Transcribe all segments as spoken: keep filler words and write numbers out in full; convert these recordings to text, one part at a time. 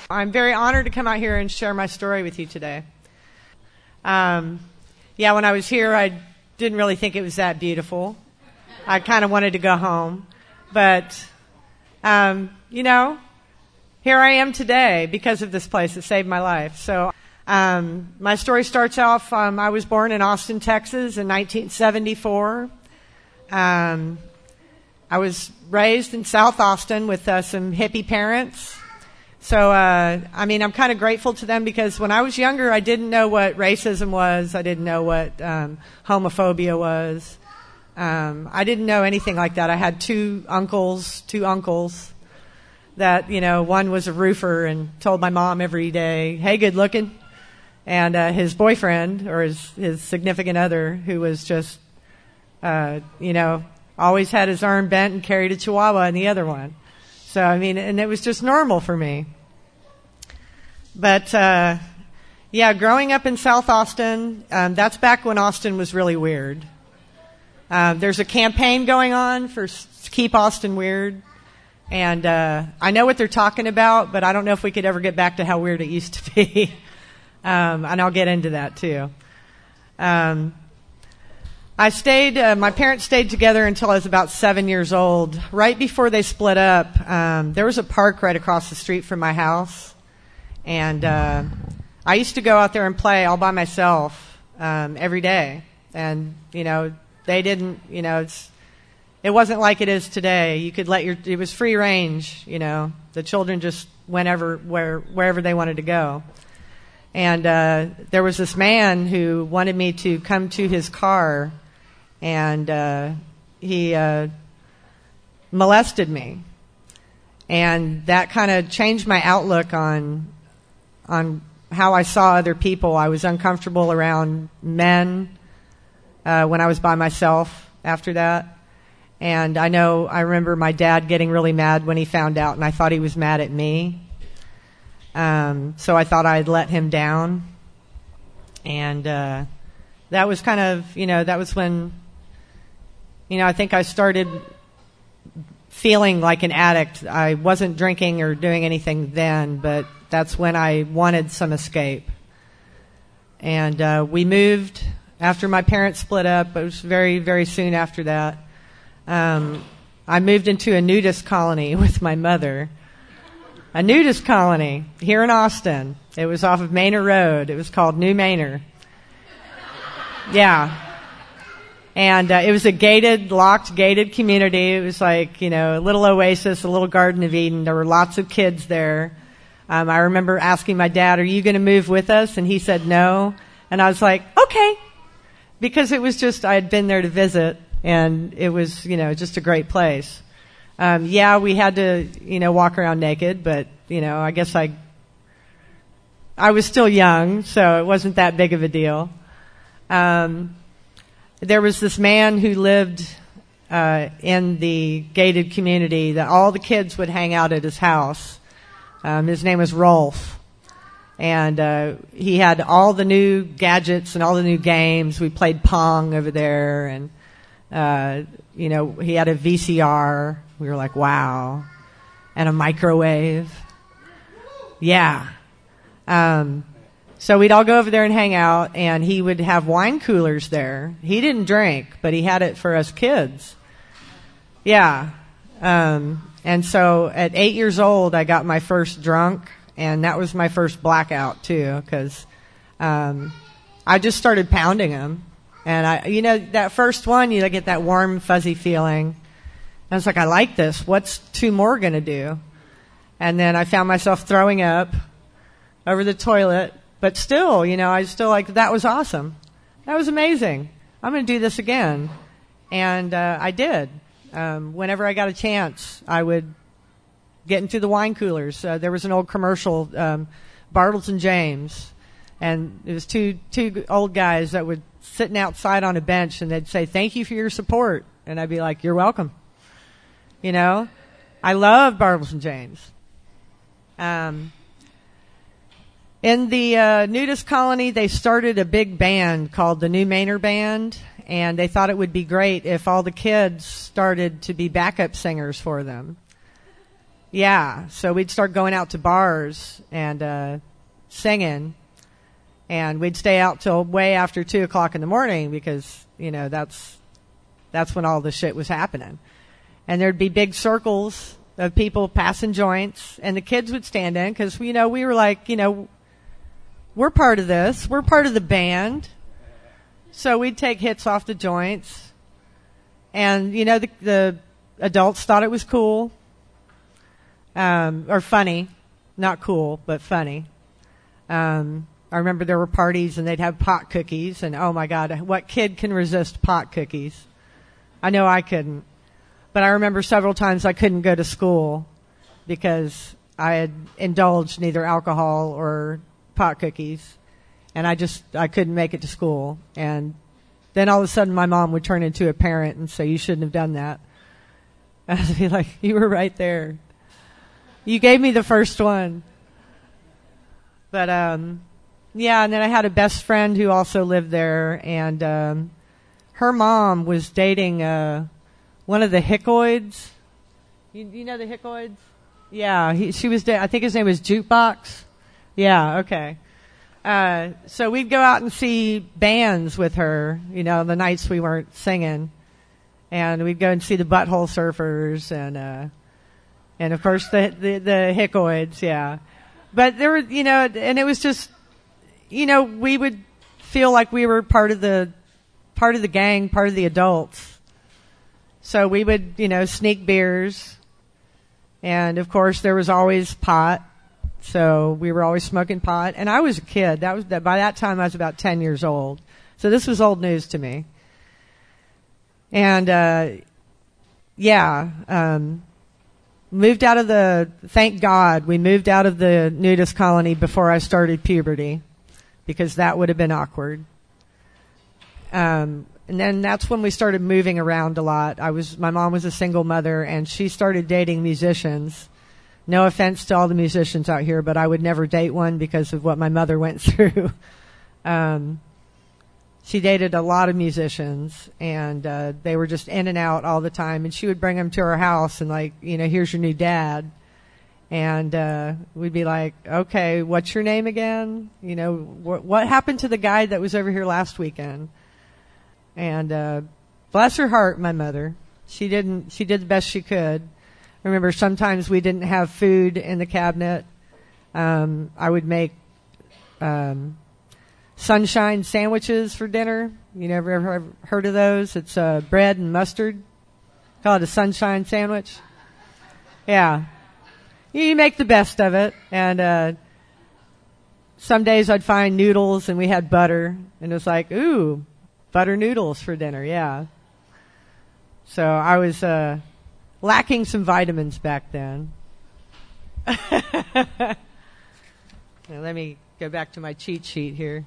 I'm very honored to come out here and share my story with you today. Um, yeah, when I was here, I didn't really think it was that beautiful. I kind of wanted to go home. But, um, you know, here I am today because of this place. It saved my life. So um, my story starts off, um, I was born in Austin, Texas in nineteen seventy-four. Um, I was raised in South Austin with uh, some hippie parents. So, uh, I mean, I'm kind of grateful to them because when I was younger, I didn't know what racism was. I didn't know what um, homophobia was. Um, I didn't know anything like that. I had two uncles, two uncles that, you know, one was a roofer and told my mom every day, hey, good looking. And uh, his boyfriend or his, his significant other who was just, uh, you know, always had his arm bent and carried a chihuahua in the other one. So, I mean, and it was just normal for me. But, uh, yeah, growing up in South Austin, um, that's back when Austin was really weird. Um, there's a campaign going on for s- Keep Austin Weird. And uh, I know what they're talking about, but I don't know if we could ever get back to how weird it used to be. um, and I'll get into that, too. Um I stayed, uh, my parents stayed together until I was about seven years old. Right before they split up, um, there was a park right across the street from my house. And uh, I used to go out there and play all by myself um, every day. And, you know, they didn't, you know, it's, it wasn't like it is today. You could let your, it was free range, you know. The children just whenever, where, wherever they wanted to go. And uh, there was this man who wanted me to come to his car. And uh, he uh, molested me, and that kind of changed my outlook on on how I saw other people. I was uncomfortable around men uh, when I was by myself after that, and I know I remember my dad getting really mad when he found out, and I thought he was mad at me. Um, so I thought I'd let him down, and uh, that was kind of, you know, that was when. You know, I think I started feeling like an addict. I wasn't drinking or doing anything then, but that's when I wanted some escape. And uh, we moved after my parents split up. It was very, very soon after that. Um, I moved into a nudist colony with my mother. A nudist colony here in Austin. It was off of Manor Road. It was called New Manor. Yeah. And uh, it was a gated, locked, gated community. It was like, you know, a little oasis, a little Garden of Eden. There were lots of kids there. Um, I remember asking my dad, are you going to move with us? And he said no. And I was like, okay. Because it was just, I had been there to visit, and it was, you know, just a great place. Um, yeah, we had to, you know, walk around naked, but, you know, I guess I, I was still young, so it wasn't that big of a deal. Um, There was this man who lived uh, in the gated community that all the kids would hang out at his house. Um, his name was Rolf. And uh, he had all the new gadgets and all the new games. We played Pong over there. And, uh, you know, he had a V C R. We were like, wow. And a microwave. Yeah. Um So we'd all go over there and hang out, and he would have wine coolers there. He didn't drink, but he had it for us kids. Yeah. Um, and so at eight years old, I got my first drunk, and that was my first blackout, too, because um, I just started pounding him. And, I, you know, that first one, you get that warm, fuzzy feeling. And I was like, I like this. What's two more going to do? And then I found myself throwing up over the toilet. But still, you know, I was still like, that was awesome. That was amazing. I'm going to do this again. And uh, I did. Um, whenever I got a chance, I would get into the wine coolers. Uh, there was an old commercial, um, Bartles and James. And it was two two old guys that would sitting outside on a bench, and they'd say, thank you for your support. And I'd be like, you're welcome. You know? I love Bartles and James. Um... In the uh, nudist colony, they started a big band called the New Manor Band, and they thought it would be great if all the kids started to be backup singers for them. Yeah, so we'd start going out to bars and uh, singing, and we'd stay out till way after two o'clock in the morning because you know that's that's when all the shit was happening. And there'd be big circles of people passing joints, and the kids would stand in because you know we were like, you know, we're part of this, we're part of the band, so we'd take hits off the joints, and you know the, the adults thought it was cool. Um, or funny, not cool, but funny. Um, I remember there were parties and they'd have pot cookies, and oh my God, what kid can resist pot cookies? I know I couldn't. But I remember several times I couldn't go to school because I had indulged neither alcohol or pot cookies, and I just, I couldn't make it to school. And then all of a sudden my mom would turn into a parent and say, you shouldn't have done that. I'd be like, you were right there. You gave me the first one. But, um, yeah, and then I had a best friend who also lived there, and, um, her mom was dating, uh, one of the Hickoids. You, you know the Hickoids? Yeah, he, she was, da- I think his name was Jukebox. Yeah, okay. Uh, so we'd go out and see bands with her, you know, the nights we weren't singing. And we'd go and see the Butthole Surfers and, uh, And of course the, the, the Hickoids, yeah. But there were, you know, and it was just, you know, we would feel like we were part of the, part of the gang, part of the adults. So we would, you know, sneak beers. And of course there was always pot. So we were always smoking pot. And I was a kid. That was, that by that time I was about ten years old. So this was old news to me. And, uh, yeah, um, moved out of the, thank God, we moved out of the nudist colony before I started puberty, because that would have been awkward. Um, and then that's when we started moving around a lot. I was, my mom was a single mother, and she started dating musicians. No offense to all the musicians out here, but I would never date one because of what my mother went through. um, she dated a lot of musicians, and uh, they were just in and out all the time. And she would bring them to her house and like, you know, here's your new dad. And uh, we'd be like, okay, what's your name again? You know, wh- what happened to the guy that was over here last weekend? And uh, bless her heart, my mother. She didn't. She did the best she could. I remember sometimes we didn't have food in the cabinet. Um, I would make um, sunshine sandwiches for dinner. You never ever heard of those? It's uh, bread and mustard. Call it a sunshine sandwich. Yeah. You make the best of it. And uh, some days I'd find noodles and we had butter. And it was like, ooh, butter noodles for dinner. Yeah. So I was uh, lacking some vitamins back then. Now let me go back to my cheat sheet here.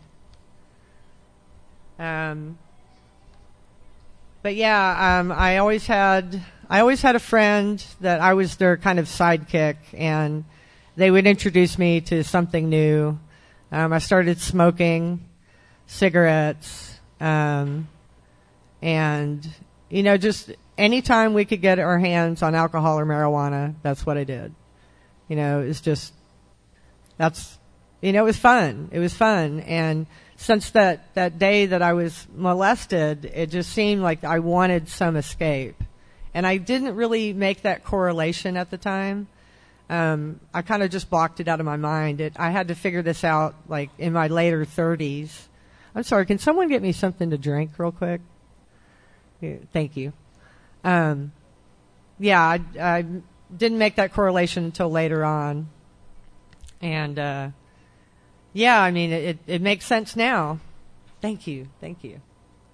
Um, but yeah, um, I always had, I always had a friend that I was their kind of sidekick, and they would introduce me to something new. Um, I started smoking cigarettes, um, and, you know, just anytime we could get our hands on alcohol or marijuana, that's what I did. You know, it's just, that's, you know, it was fun. It was fun. And since that, that day that I was molested, it just seemed like I wanted some escape. And I didn't really make that correlation at the time. Um, I kind of just blocked it out of my mind. It, I had to figure this out, like, in my later thirties. I'm sorry, can someone get me something to drink real quick? Yeah, thank you. Um, yeah, I, I didn't make that correlation until later on. And, uh, yeah, I mean, it, it makes sense now. Thank you. Thank you.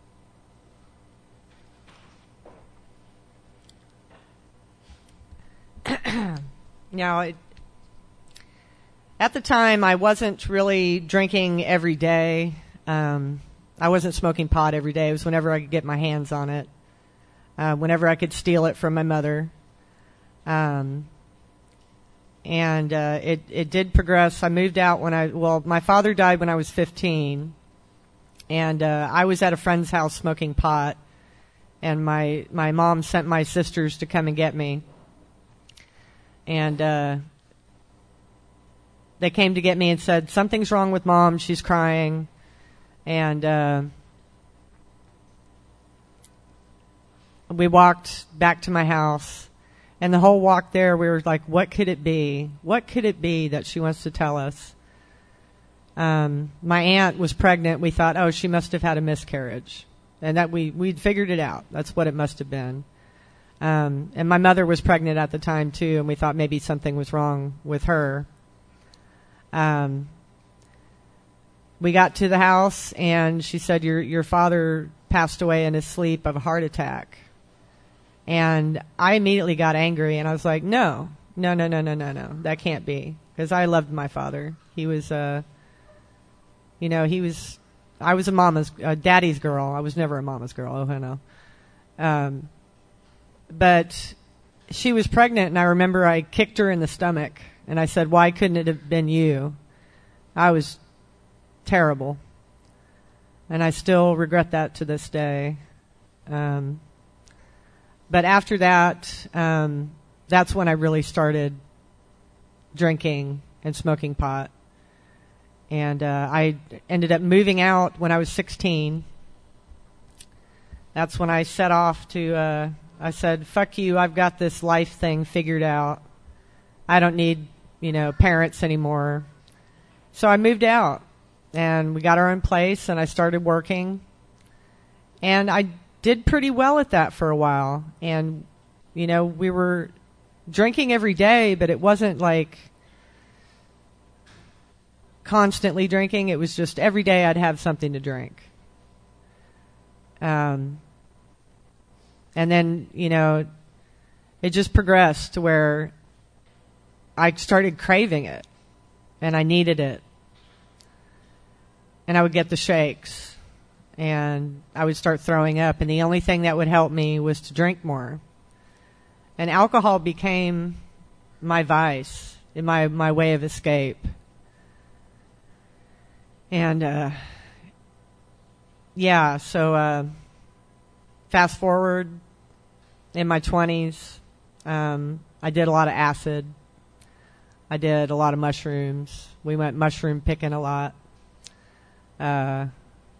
Now, it, at the time, I wasn't really drinking every day. Um, I wasn't smoking pot every day. It was whenever I could get my hands on it, uh, whenever I could steal it from my mother. Um, and uh, it it did progress. I moved out when I well, my father died when I was fifteen, and uh, I was at a friend's house smoking pot, and my my mom sent my sisters to come and get me. And uh, they came to get me and said, something's wrong with Mom. She's crying. And uh, we walked back to my house. And the whole walk there, we were like, what could it be? What could it be that she wants to tell us? Um, my aunt was pregnant. We thought, oh, she must have had a miscarriage. And that we, we'd figured it out. That's what it must have been. Um, and my mother was pregnant at the time too, and we thought maybe something was wrong with her. Um, we got to the house, and she said, your, your father passed away in his sleep of a heart attack. And I immediately got angry, and I was like, no, no, no, no, no, no, no, that can't be. Because I loved my father. He was, uh, you know, he was, I was a mama's, a daddy's girl. I was never a mama's girl. Oh, I know. Um, but she was pregnant, and I remember I kicked her in the stomach, and I said, why couldn't it have been you? I was terrible. And I still regret that to this day. Um, but after that, um, that's when I really started drinking and smoking pot. And uh, I ended up moving out when I was sixteen. That's when I set off to, uh, I said, fuck you, I've got this life thing figured out. I don't need, you know, parents anymore. So I moved out, and we got our own place, and I started working. And I did pretty well at that for a while. And, you know, we were drinking every day, but it wasn't like constantly drinking. It was just every day I'd have something to drink. Um, and then, you know, it just progressed to where I started craving it, and I needed it. And I would get the shakes, and I would start throwing up, and the only thing that would help me was to drink more. And alcohol became my vice, my my way of escape. And uh, yeah, so uh, fast forward in my twenties, um, I did a lot of acid. I did a lot of mushrooms. We went mushroom picking a lot. Uh,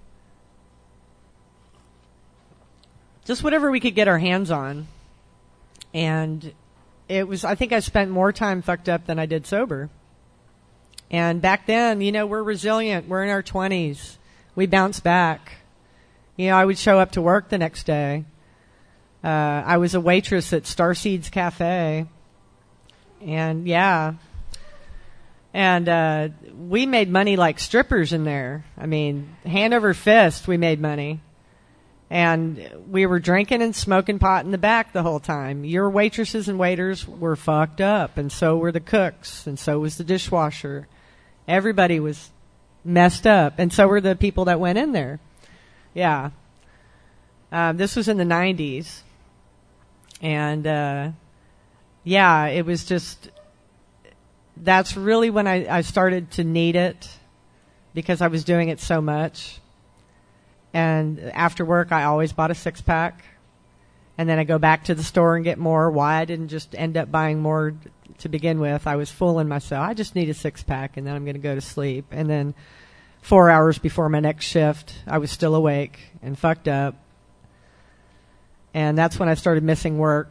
just whatever we could get our hands on. And it was, I think I spent more time fucked up than I did sober. And back then, you know, we're resilient. We're in our twenties. We bounce back. You know, I would show up to work the next day. Uh, I was a waitress at Starseeds Cafe. And yeah. And uh, we made money like strippers in there. I mean, hand over fist, we made money. And we were drinking and smoking pot in the back the whole time. Your waitresses and waiters were fucked up, and so were the cooks, and so was the dishwasher. Everybody was messed up, and so were the people that went in there. Yeah. Um, this was in the nineties. And, uh, yeah, it was just, that's really when I, I started to need it, because I was doing it so much. And after work, I always bought a six-pack. And then I go back to the store and get more. Why I didn't just end up buying more to begin with. I was fooling myself. I just need a six-pack, and then I'm going to go to sleep. And then four hours before my next shift, I was still awake and fucked up. And that's when I started missing work.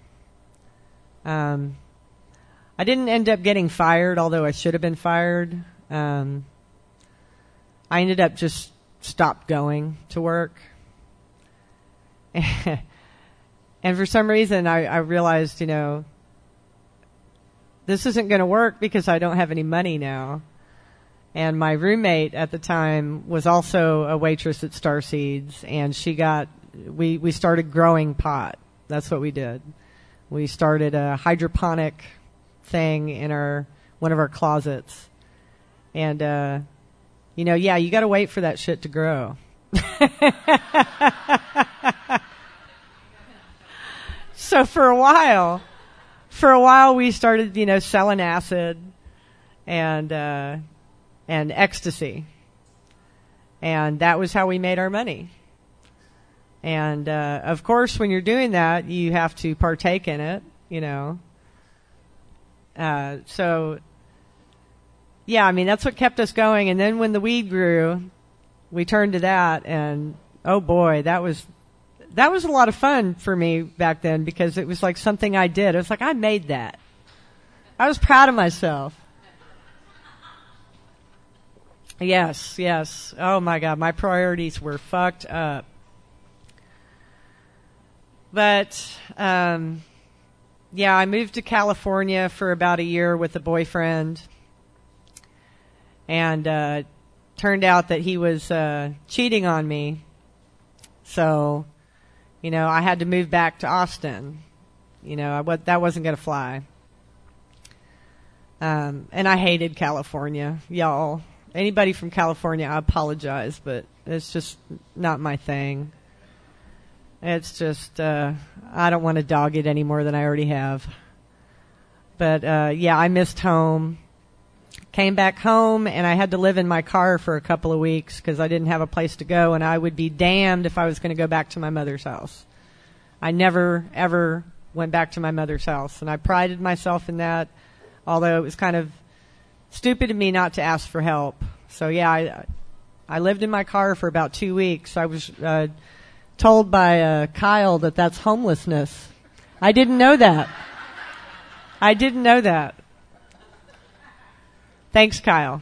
Um, I didn't end up getting fired, although I should have been fired. Um, I ended up just stopped going to work. And for some reason, I, I realized, you know, this isn't going to work because I don't have any money now. And my roommate at the time was also a waitress at Starseeds, and she got, we, we started growing pot. That's what we did. We started a hydroponic thing in our, one of our closets. And, uh, you know, yeah, you got to wait for that shit to grow. So for a while, for a while we started, you know, selling acid and, uh, and ecstasy. And that was how we made our money. And, uh, of course, when you're doing that, you have to partake in it, you know. Uh, so, yeah, I mean, that's what kept us going. And then when the weed grew, we turned to that, and oh boy, that was that was a lot of fun for me back then, because it was like something I did. It was like I made that. I was proud of myself. Yes, yes. Oh my God, my priorities were fucked up. But, um, yeah, I moved to California for about a year with a boyfriend. And, uh, turned out that he was, uh, cheating on me. So, you know, I had to move back to Austin. You know, I, what, that wasn't going to fly. Um, and I hated California, y'all. Anybody from California, I apologize, but it's just not my thing. It's just, uh, I don't want to dog it any more than I already have. But, uh, yeah, I missed home. Came back home, and I had to live in my car for a couple of weeks because I didn't have a place to go, and I would be damned if I was going to go back to my mother's house. I never, ever went back to my mother's house, and I prided myself in that, although it was kind of stupid of me not to ask for help. So, yeah, I, I lived in my car for about two weeks. I was... Uh, told by uh, Kyle that that's homelessness. I didn't know that. I didn't know that. Thanks, Kyle.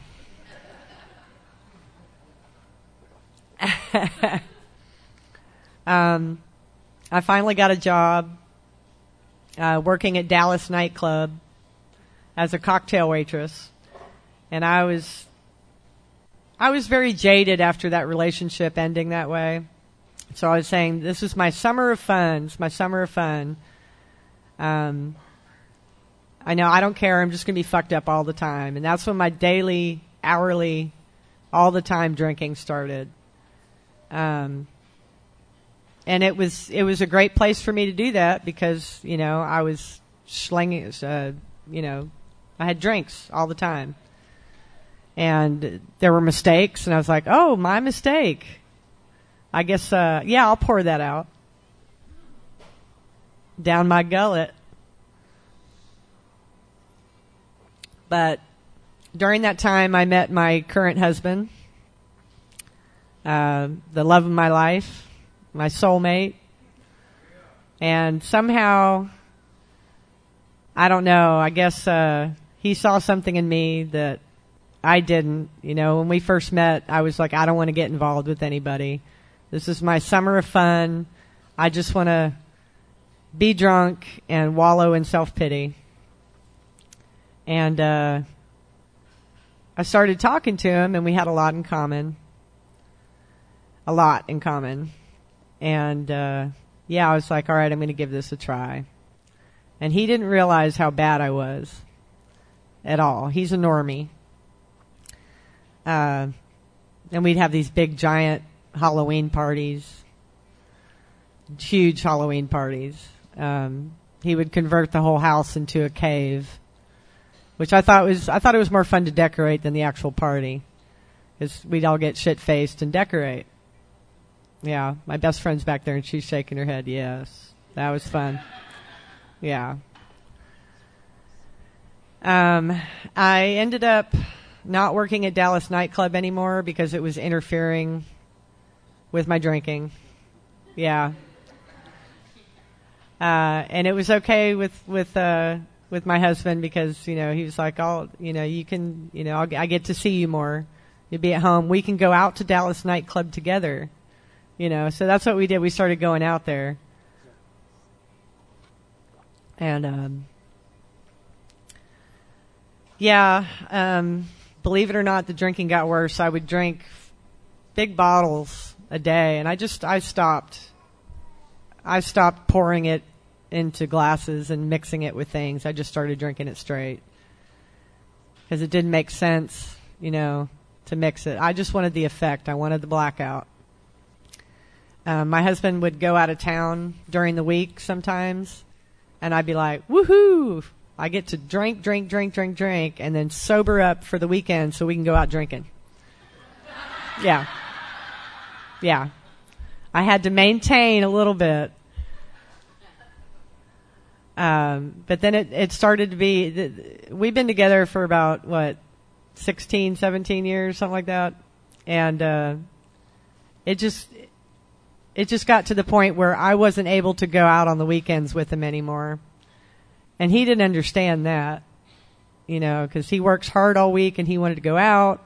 um, I finally got a job uh, working at Dallas nightclub as a cocktail waitress, and I was I was very jaded after that relationship ending that way. So I was saying, this is my summer of fun. It's my summer of fun. Um, I know I don't care. I'm just going to be fucked up all the time. And that's when my daily, hourly, all the time drinking started. Um, and it was, it was a great place for me to do that because, you know, I was slinging, uh, you know, I had drinks all the time. And there were mistakes, and I was like, oh, my mistake. I guess, uh, yeah, I'll pour that out. Down my gullet. But during that time, I met my current husband, uh, the love of my life, my soulmate. And somehow, I don't know, I guess, uh, he saw something in me that I didn't. You know, when we first met, I was like, I don't want to get involved with anybody. This is my summer of fun. I just want to be drunk and wallow in self-pity. And uh, I started talking to him, and we had a lot in common. A lot in common. And, uh, yeah, I was like, all right, I'm going to give this a try. And he didn't realize how bad I was at all. He's a normie. Uh, and we'd have these big, giant Halloween parties, huge Halloween parties. Um, he would convert the whole house into a cave, which I thought was I thought it was more fun to decorate than the actual party, because we'd all get shit faced and decorate. Yeah, my best friend's back there, and she's shaking her head. Yes, that was fun. Yeah. Um, I ended up not working at Dallas nightclub anymore because it was interfering with my drinking. Yeah. Uh, and it was okay with, with, uh, with my husband because, you know, he was like, oh, you know, you can, you know, I'll, I get to see you more. You'll be at home. We can go out to Dallas nightclub together. You know, so that's what we did. We started going out there. And, um, yeah, um, believe it or not, the drinking got worse. I would drink big bottles a day, and I just, I stopped. I stopped pouring it into glasses and mixing it with things. I just started drinking it straight. Because it didn't make sense, you know, to mix it. I just wanted the effect. I wanted the blackout. Um, my husband would go out of town during the week sometimes, and I'd be like, woohoo! I get to drink, drink, drink, drink, drink, and then sober up for the weekend so we can go out drinking. Yeah. Yeah. I had to maintain a little bit. Um, but then it, it started to be, we've been together for about, what, sixteen, seventeen years, something like that. And, uh, it just, it just got to the point where I wasn't able to go out on the weekends with him anymore. And he didn't understand that, you know, because he works hard all week and he wanted to go out.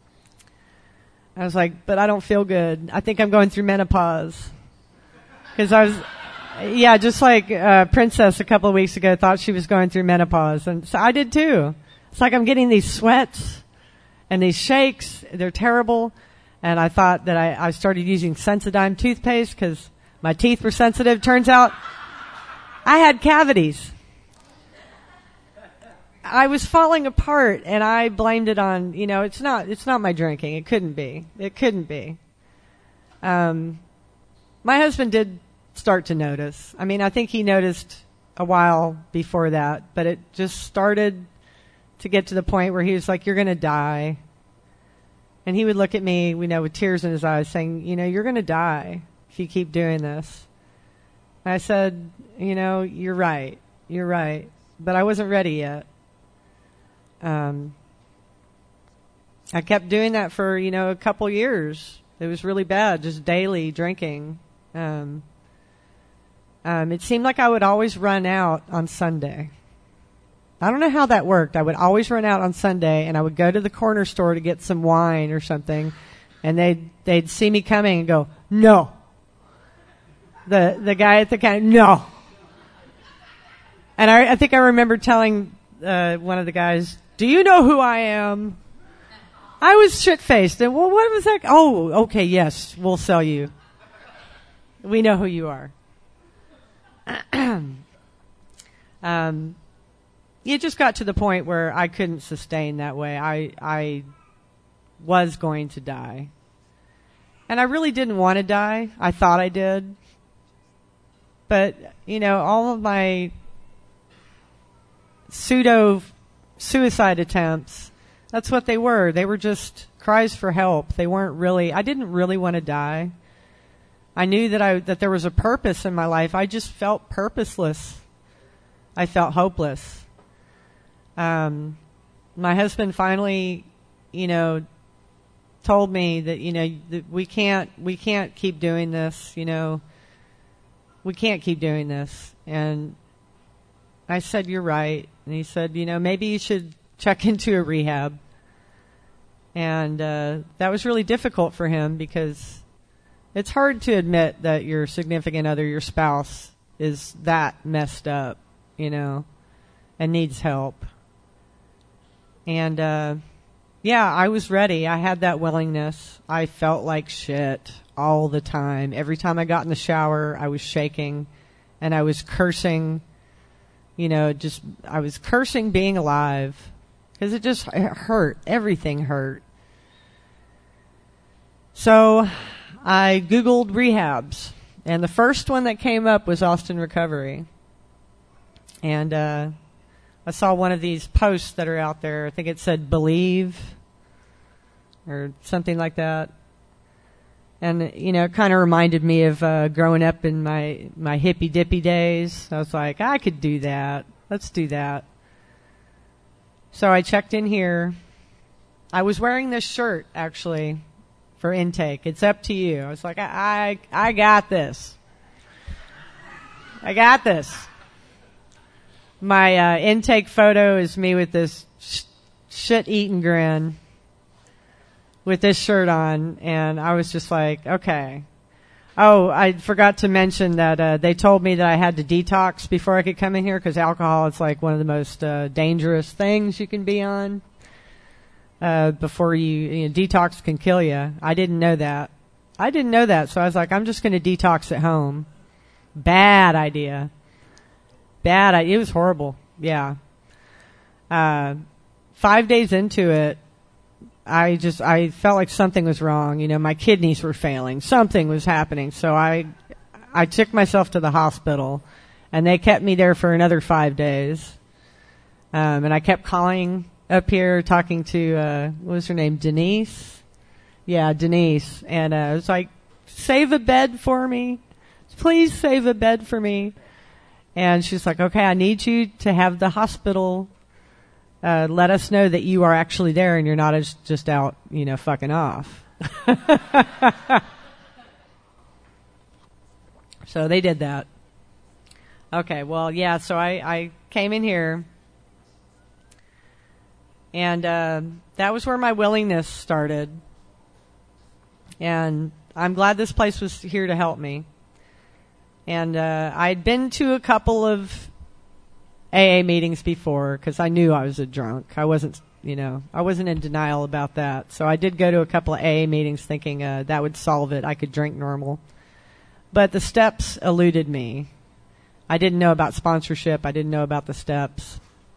I was like, but I don't feel good. I think I'm going through menopause. Because I was, yeah, just like uh, Princess a couple of weeks ago thought she was going through menopause. And so I did too. It's like I'm getting these sweats and these shakes. They're terrible. And I thought that I, I started using Sensodyne toothpaste because my teeth were sensitive. Turns out I had cavities. I was falling apart, and I blamed it on, you know, it's not, it's not my drinking. It couldn't be. It couldn't be. Um, my husband did start to notice. I mean, I think he noticed a while before that, but it just started to get to the point where he was like, you're going to die. And he would look at me, you know, with tears in his eyes saying, you know, you're going to die if you keep doing this. And I said, you know, you're right. You're right. But I wasn't ready yet. Um, I kept doing that for, you know, a couple years. It was really bad, just daily drinking. Um, um, it seemed like I would always run out on Sunday. I don't know how that worked. I would always run out on Sunday, and I would go to the corner store to get some wine or something, and they'd they'd see me coming and go, no. The the guy at the counter, no. And I, I think I remember telling uh, one of the guys, do you know who I am? I was shit-faced. And, well, what was that? Oh, okay, yes, we'll sell you. We know who you are. um, it just got to the point where I couldn't sustain that way. I, I was going to die. And I really didn't want to die. I thought I did. But, you know, all of my pseudo suicide attempts, that's what they were. They were just cries for help. They weren't really, I didn't really want to die. I knew that I, that there was a purpose in my life. I just felt purposeless. I felt hopeless. Um, my husband finally, you know, told me that, you know, that we can't, we can't keep doing this, you know, we can't keep doing this. And I said, you're right. And he said, you know, maybe you should check into a rehab. And uh, that was really difficult for him because it's hard to admit that your significant other, your spouse, is that messed up, you know, and needs help. And, uh, yeah, I was ready. I had that willingness. I felt like shit all the time. Every time I got in the shower, I was shaking and I was cursing. You know, just, I was cursing being alive because it just it hurt. Everything hurt. So I Googled rehabs, and the first one that came up was Austin Recovery. And uh, I saw one of these posts that are out there. I think it said Believe or something like that. And, you know, it kind of reminded me of uh, growing up in my, my hippy-dippy days. I was like, I could do that. Let's do that. So I checked in here. I was wearing this shirt, actually, for intake. It's up to you. I was like, I, I, I got this. I got this. My uh, intake photo is me with this sh- shit-eating grin, with this shirt on, and I was just like, okay. Oh, I forgot to mention that uh, they told me that I had to detox before I could come in here because alcohol is like one of the most uh, dangerous things you can be on. Uh, before you, you know, detox can kill you. I didn't know that. I didn't know that, so I was like, I'm just going to detox at home. Bad idea. Bad idea. It was horrible. Yeah. Uh, five days into it, I just, I felt like something was wrong. You know, my kidneys were failing. Something was happening. So I, I took myself to the hospital, and they kept me there for another five days. Um, and I kept calling up here, talking to, uh, what was her name? Denise? Yeah, Denise. And, uh, I was like, save a bed for me. Please save a bed for me. And she's like, okay, I need you to have the hospital uh, let us know that you are actually there and you're not just, just out, you know, fucking off. So they did that. Okay, well, yeah, so I, I came in here, and uh, that was where my willingness started. And I'm glad this place was here to help me. And uh, I'd been to a couple of A A meetings before because I knew I was a drunk. I wasn't, you know, I wasn't in denial about that. So I did go to a couple of A A meetings thinking uh, that would solve it. I could drink normal. But the steps eluded me. I didn't know about sponsorship. I didn't know about the steps.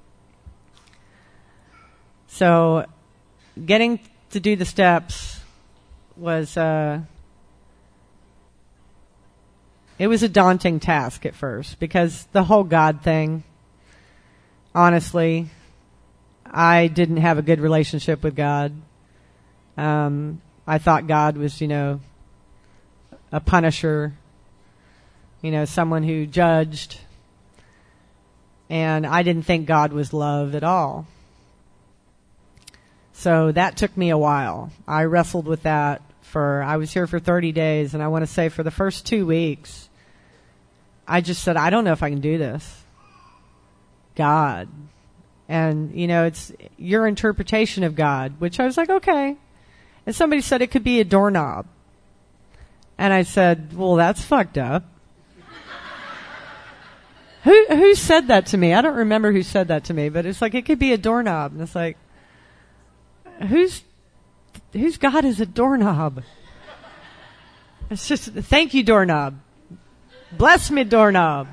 So getting to do the steps was, uh, it was a daunting task at first because the whole God thing, honestly, I didn't have a good relationship with God. Um, I thought God was, you know, a punisher, you know, someone who judged. And I didn't think God was love at all. So that took me a while. I wrestled with that for, I was here for thirty days, and I want to say for the first two weeks, I just said, I don't know if I can do this. God. And, you know, it's your interpretation of God, which I was like, okay. And somebody said it could be a doorknob. And I said, well, that's fucked up. Who who said that to me? I don't remember who said that to me, but it's like it could be a doorknob. And it's like, who's whose God is a doorknob? It's just, thank you, doorknob. Bless me, doorknob.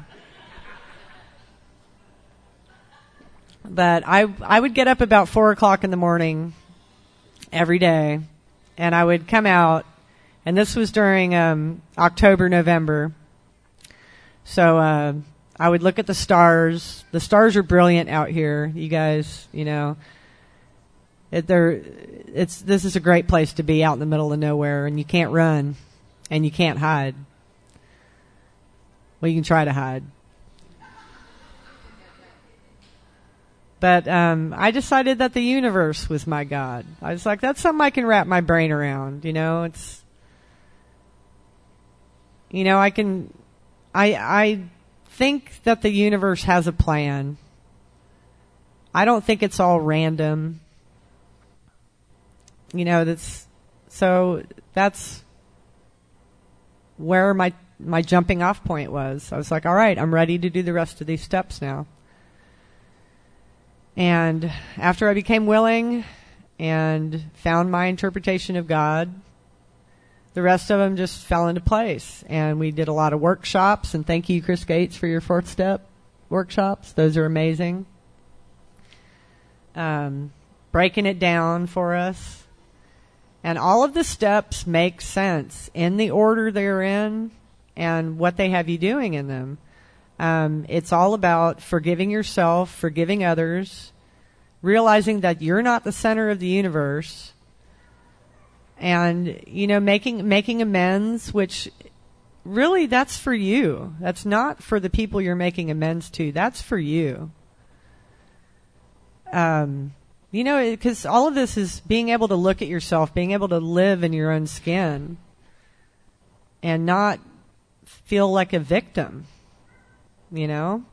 But I I would get up about four o'clock in the morning every day, and I would come out, and this was during um, October, November. So uh, I would look at the stars. The stars are brilliant out here, you guys. You know, it, they're it's this is a great place to be out in the middle of nowhere, and you can't run, and you can't hide. Well, you can try to hide. But um, I decided that the universe was my God. I was like, that's something I can wrap my brain around. You know, it's, you know, I can, I I think that the universe has a plan. I don't think it's all random. You know, that's, so that's where my my jumping off point was. I was like, all right, I'm ready to do the rest of these steps now. And after I became willing and found my interpretation of God, the rest of them just fell into place. And we did a lot of workshops, and thank you, Chris Gates, for your fourth step workshops. Those are amazing. Um, breaking it down for us. And all of the steps make sense in the order they're in and what they have you doing in them. Um, it's all about forgiving yourself, forgiving others, realizing that you're not the center of the universe, and, you know, making making amends, which really that's for you. That's not for the people you're making amends to. That's for you. Um, you know, because all of this is being able to look at yourself, being able to live in your own skin, and not feel like a victim. You know?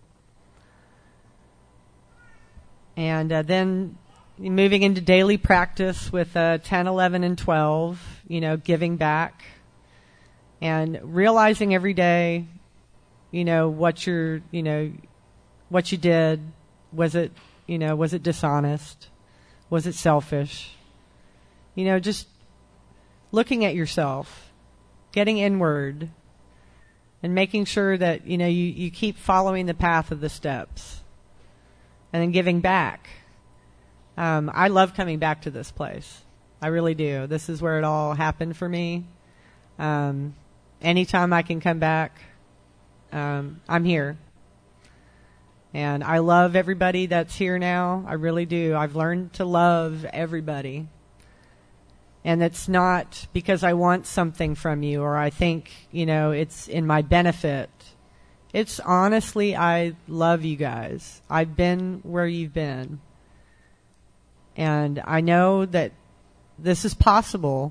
And uh, then moving into daily practice with uh, ten, eleven, and twelve, you know, giving back. And realizing every day, you know, what you're, you know, what you did. Was it, you know, was it dishonest? Was it selfish? You know, just looking at yourself, getting inward, and making sure that, you know, you, you keep following the path of the steps. And then giving back. Um, I love coming back to this place. I really do. This is where it all happened for me. Um, anytime I can come back, um, I'm here. And I love everybody that's here now. I really do. I've learned to love everybody. And it's not because I want something from you or I think, you know, it's in my benefit. It's honestly, I love you guys. I've been where you've been. And I know that this is possible.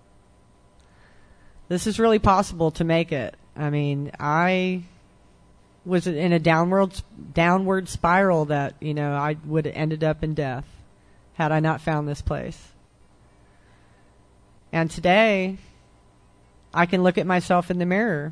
This is really possible to make it. I mean, I was in a downward downward spiral that, you know, I would have ended up in death had I not found this place. And today, I can look at myself in the mirror.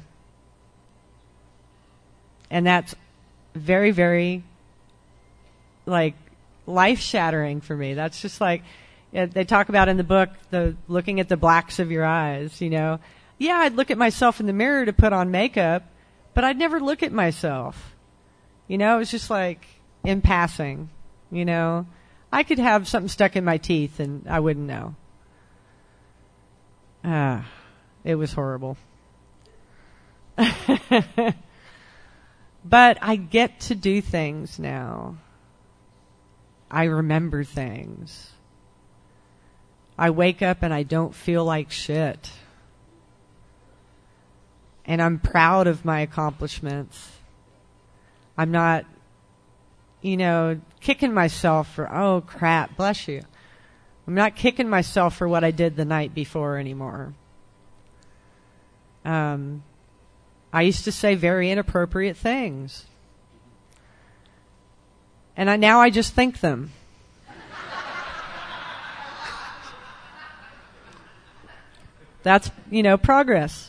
And that's very, very, like, life-shattering for me. That's just like, they talk about in the book, the looking at the blacks of your eyes, you know. Yeah, I'd look at myself in the mirror to put on makeup, but I'd never look at myself. You know, it was just like in passing, you know. I could have something stuck in my teeth and I wouldn't know. Ah, it was horrible. But I get to do things now. I remember things. I wake up and I don't feel like shit. And I'm proud of my accomplishments. I'm not, you know, kicking myself for, oh crap, bless you. I'm not kicking myself for what I did the night before anymore. Um, I used to say very inappropriate things. And I, now I just think them. That's, you know, progress.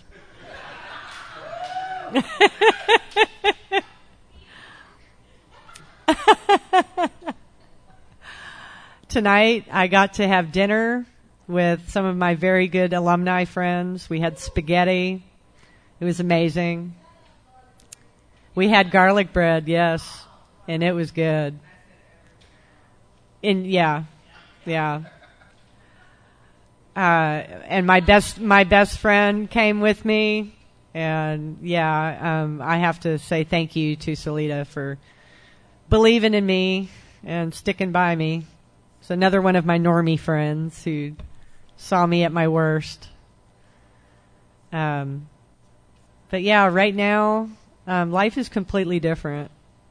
Tonight, I got to have dinner with some of my very good alumni friends. We had spaghetti. It was amazing. We had garlic bread, yes, and it was good. And yeah, yeah. Uh, and my best, my best friend came with me. And yeah, um, I have to say thank you to Salita for believing in me and sticking by me. It's another one of my normie friends who saw me at my worst. Um, but yeah, right now, um, life is completely different.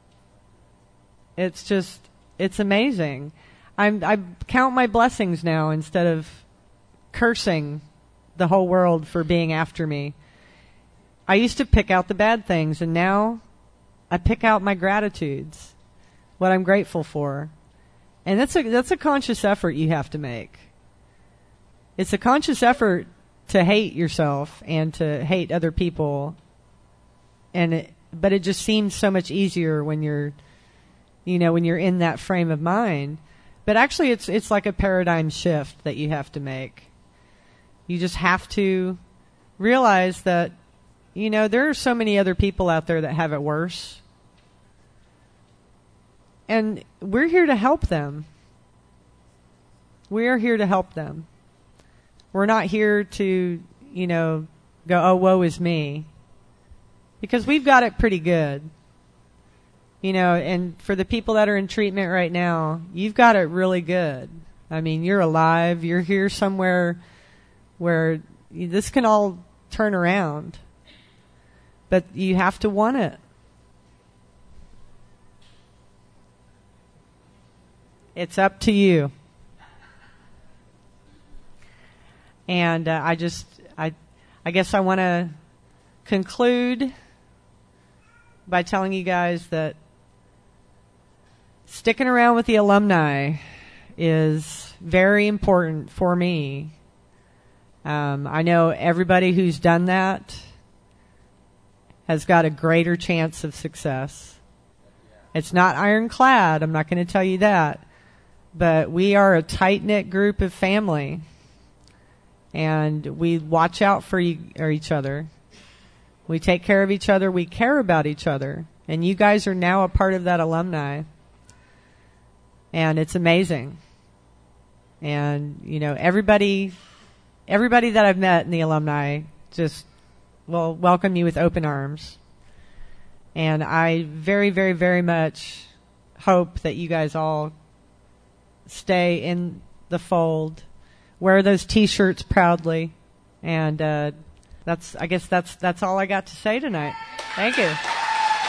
It's just, it's amazing. I'm, I count my blessings now instead of cursing the whole world for being after me. I used to pick out the bad things, and now I pick out my gratitudes, what I'm grateful for. And that's a that's a conscious effort you have to make. It's a conscious effort to hate yourself and to hate other people. And it, but it just seems so much easier when you're, you know, when you're in that frame of mind. But actually, it's it's like a paradigm shift that you have to make. You just have to realize that, you know, there are so many other people out there that have it worse. And we're here to help them. We are here to help them. We're not here to, you know, go, oh, woe is me. Because we've got it pretty good. You know, and for the people that are in treatment right now, you've got it really good. I mean, you're alive. You're here somewhere where this can all turn around. But you have to want it. It's up to you. And uh, I just, I, I guess I want to conclude by telling you guys that sticking around with the alumni is very important for me. Um, I know everybody who's done that has got a greater chance of success. It's not ironclad, I'm not going to tell you that. But we are a tight-knit group of family. And we watch out for you, or each other. We take care of each other. We care about each other. And you guys are now a part of that alumni. And it's amazing. And, you know, everybody, everybody that I've met in the alumni just will welcome you with open arms. And I very, very, very much hope that you guys all stay in the fold, wear those T-shirts proudly, and uh, that's I guess that's that's all I got to say tonight. Thank you.